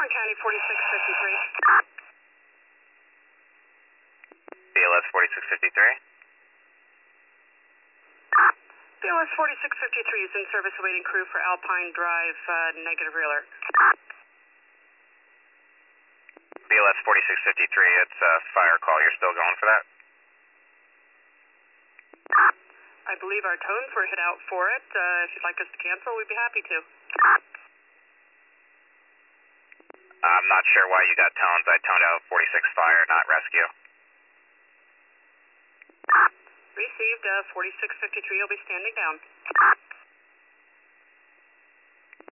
County 4653. BLS 4653. BLS 4653 is in service awaiting crew for Alpine Drive, negative real alert. BLS 4653, it's a fire call. You're still going for that? I believe our tones were hit out for it. If you'd like us to cancel, we'd be happy to. I'm not sure why you got tones. I toned out 46 fire, not rescue. Received, 4653 will be standing down.